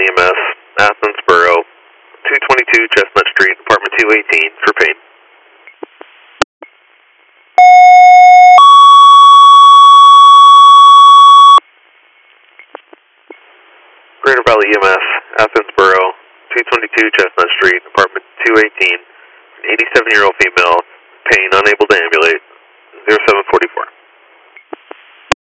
EMS, Athensboro, 222 Chestnut Street, apartment 218 for pain. Greater Valley EMS, Athensboro, 222 Chestnut Street, apartment 218, an 87-year-old female, pain, unable to ambulate, 0744.